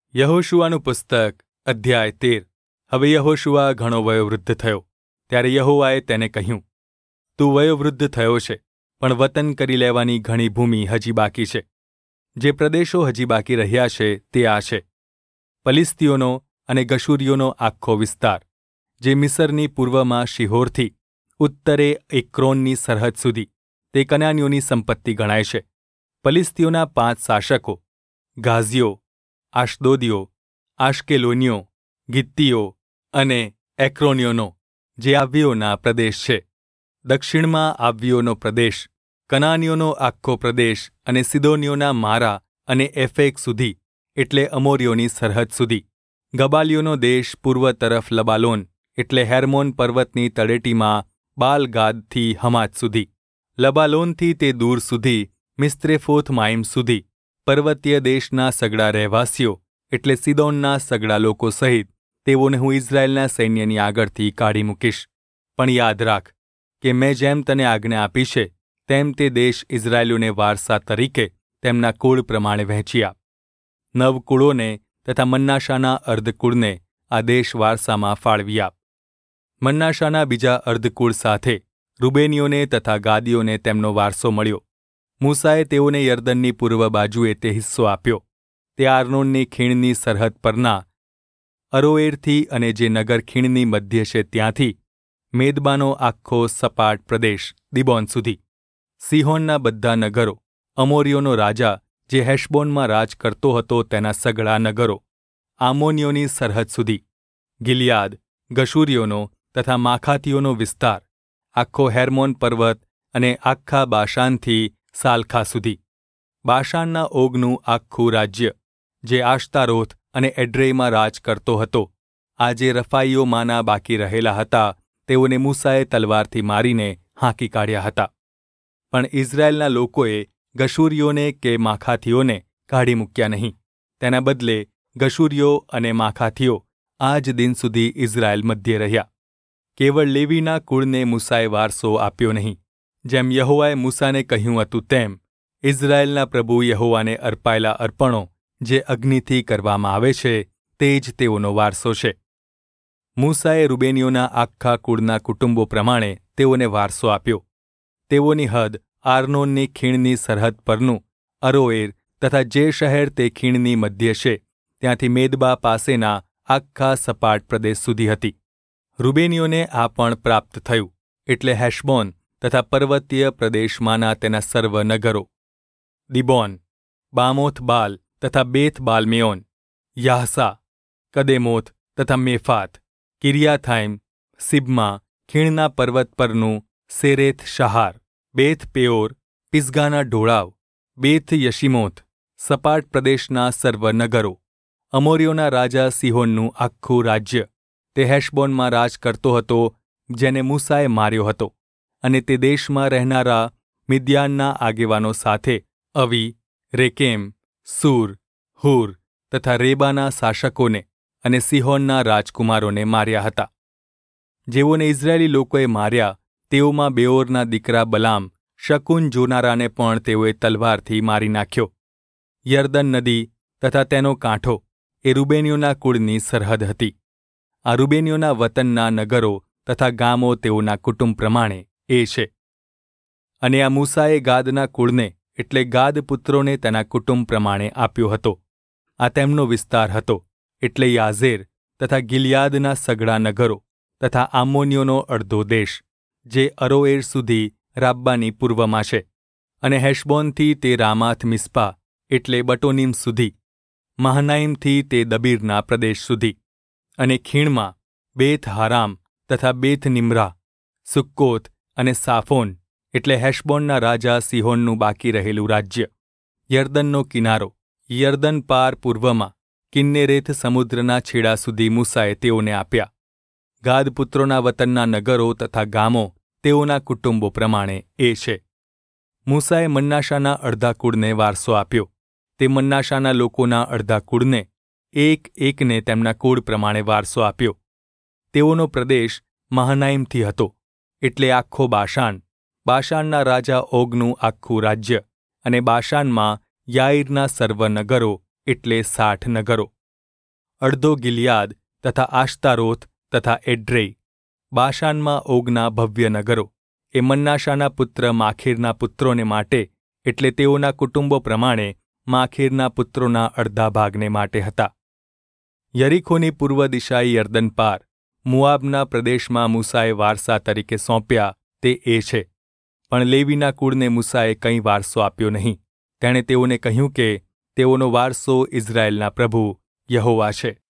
યહોશુઆનું પુસ્તક અધ્યાય 13. હવે યહોશુઆ ઘણો વયોવૃદ્ધ થયો. ત્યારે યહોવાએ તેને કહ્યું, તું વયોવૃદ્ધ થયો છે, પણ વતન કરી લેવાની ઘણી ભૂમિ હજી બાકી છે. જે પ્રદેશો હજી બાકી રહ્યા છે તે આ છે: પલિશ્તીઓનો અને ગશૂરીઓનો આખો વિસ્તાર, જે મિસરની પૂર્વમાં શિહોરથી ઉત્તરે એક્રોનની સરહદ સુધી, તે કનાનીઓની સંપત્તિ ગણાય છે. પલિશ્તીઓના 5 શાસકો, ગાઝીઓ, આશદોદીઓ, આશ્કેલોનીઓ, ગિત્તીઓ અને એક્રોનીઓનો, જે આવ્વીઓના પ્રદેશ છે. દક્ષિણમાં આવ્વીઓનો પ્રદેશ, કનાનીઓનો આખો પ્રદેશ અને સિદોનીઓના મારા અને એફેક સુધી, એટલે અમોરીઓની સરહદ સુધી. ગબાલીઓનો દેશ પૂર્વ તરફ લબાલોન, એટલે હેર્મોન પર્વતની તળેટીમાં બાલગાદથી હમાત સુધી. લબાલોનથી તે દૂર સુધી મિસ્ત્રેફોથ માઇમ સુધી. પર્વતીય દેશના સગળા રહેવાસીઓ, એટલે સિદોનના સગળા લોકો સહિત, તેઓને હું ઇઝરાયેલના સૈન્યની આગળથી કાઢી મૂકીશ. પણ યાદ રાખ કે મેં જેમ તને આજ્ઞા આપી છે તેમ તે દેશ ઇઝરાયેલીઓને વારસા તરીકે તેમના કુળ પ્રમાણે વહેંચી આપ. 9 કુળોને તથા મન્નાશાના અર્ધકુળને આ દેશ વારસામાં ફાળવી આપ. મન્નાશાના બીજા અર્ધકુળ સાથે રૂબેનીઓને તથા ગાદીઓને તેમનો વારસો મળ્યો. મૂસાએ તેઓને યરદનની પૂર્વ બાજુએ તે હિસ્સો આપ્યો. તે આર્નોનની ખીણની સરહદ પરના અરોએરથી અને જે નગર ખીણની મધ્ય છે ત્યાંથી મેદબાનો આખો સપાટ પ્રદેશ દીબોન સુધી. સિહોનના બધા નગરો, અમોરીઓનો રાજા જે હેશબોનમાં રાજ કરતો હતો તેના સગળા નગરો, આમોનીઓની સરહદ સુધી, ગિલિયાદ, ગશૂરીઓનો તથા માખાતીઓનો વિસ્તાર, આખો હેર્મોન પર્વત અને આખા બાશાનથી સાલખા સુધી. બાશાનના ઓગનું આખું રાજ્ય, જે આશ્તારોથ અને એડ્રેઈમાં રાજ કરતો હતો. આ જે રફાઈઓમાંના બાકી રહેલા હતા, તેઓને મૂસાએ તલવારથી મારીને હાંકી કાઢ્યા હતા. પણ ઇઝરાયેલના લોકોએ ગશૂરીઓને કે માખાથીઓને કાઢી મૂક્યા નહીં. તેના બદલે ગશૂરીઓ અને માખાથીઓ આજ દિન સુધી ઇઝરાયેલ મધ્યે રહ્યા. કેવળ લેવીના કુળને મૂસાએ વારસો આપ્યો નહીં. જેમ યહોવાએ મૂસાને કહ્યું હતું તેમ ઇઝરાયેલના પ્રભુ યહોવાને અર્પાયેલા અર્પણો જે અગ્નિથી કરવામાં આવે છે તે જ તેઓનો વારસો છે. મૂસાએ રૂબેનીઓના આખા કુળના કુટુંબો પ્રમાણે તેઓને વારસો આપ્યો. તેઓની હદ આર્નોનની ખીણની સરહદ પરનું અરોએર તથા જે શહેર તે ખીણની મધ્ય છે ત્યાંથી મેદબા પાસેના આખા સપાટ પ્રદેશ સુધી હતી. રૂબેનીઓને આ પણ પ્રાપ્ત થયું, એટલે હેશબોન તથા પર્વતીય પ્રદેશમાંના તેના સર્વ નગરો, દીબોન, બામોથ બાલ તથા બેથ બાલમેયોન, યાહસા, કદેમોથ તથા મેફાત, કિરિયાથાઇમ, સિબમા, ખીણના પર્વત પરનું સેરેથ શાહાર, બેથ પેયોર, પિસગાના ઢોળાવ, બેથ યશિમોથ, સપાટ પ્રદેશના સર્વ નગરો, અમોરીઓના રાજા સિહોનનું આખું રાજ્ય, તે હેશબોનમાં રાજ કરતો હતો, જેને મૂસાએ માર્યો હતો. અને તે દેશમાં રહેનારા મિદ્યાનના આગેવાનો સાથે અવી, રેકેમ, સૂર, હુર તથા રેબાના શાસકોને અને સિહોનના રાજકુમારોને માર્યા હતા. જેઓને ઇઝરાયેલી લોકોએ માર્યા, તેઓમાં બેઓરના દીકરા બલામ, શકુન જોનારાને પણ તેઓએ તલવારથી મારી નાખ્યો. યરદન નદી તથા તેનો કાંઠો એ રૂબેનીઓના કુળની સરહદ હતી. આ રૂબેનીઓના વતનના નગરો તથા ગામો તેઓના કુટુંબ પ્રમાણે એ છે. અને આ મૂસાએ ગાદના કુળને, એટલે ગાદ પુત્રોને તેના કુટુંબ પ્રમાણે આપ્યો હતો. આ તેમનો વિસ્તાર હતો, એટલે યાઝેર તથા ગિલિયાદના સગળા નગરો તથા આમોનીઓનો અડધો દેશ, જે અરોએર સુધી રાબ્બાની પૂર્વમાં છે, અને હેશબોનથી તે રામાથ મિસ્પા, એટલે બટોનીમ સુધી, મહાનાઈમથી તે દબીરના પ્રદેશ સુધી, અને ખીણમાં બેથ હારામ તથા બેથ નિમ્રા, સુક્કોત અને સાફોન, એટલે હેશબોનના રાજા સિહોનનું બાકી રહેલું રાજ્ય. યરદનનો કિનારો, યરદન પાર પૂર્વમાં, કિન્નેરેથ સમુદ્રના છેડા સુધી મૂસાએ તેઓને આપ્યા. ગાદ પુત્રોના વતનના નગરો તથા ગામો તેઓના કુટુંબો પ્રમાણે એ છે. મૂસાએ મન્નાશાના અડધા કુળને વારસો આપ્યો. તે મન્નાશાના લોકોના અડધા કુળને એક એકને તેમના કુળ પ્રમાણે વારસો આપ્યો. તેઓનો પ્રદેશ મહાનાઈમથી હતો, એટલે આખો બાશાન, બાશાનના રાજા ઓગનું આખું રાજ્ય, અને બાશાનમાં યાઈરના સર્વ નગરો, એટલે 60 નગરો. અડધો ગિલિયાદ તથા આશ્તારોથ તથા એડ્રેઈ, બાશાનમાં ઓગના ભવ્ય નગરો, એ મન્નાશાના પુત્ર માખીરના પુત્રોને માટે એટલે તેઓના કુટુંબો પ્રમાણે માખીરના પુત્રોના અડધા ભાગને માટે હતા. યરીખોની પૂર્વ દિશાએ યર્દન પાર, મુઆબના પ્રદેશમાં મૂસાએ વારસા તરીકે સોંપ્યા તે એ છે. પણ લેવીના કુળને મૂસાએ કંઈ વારસો આપ્યો નહીં. તેણે તેઓને કહ્યું કે તેઓનો વારસો ઇઝરાયેલના પ્રભુ યહોવા છે.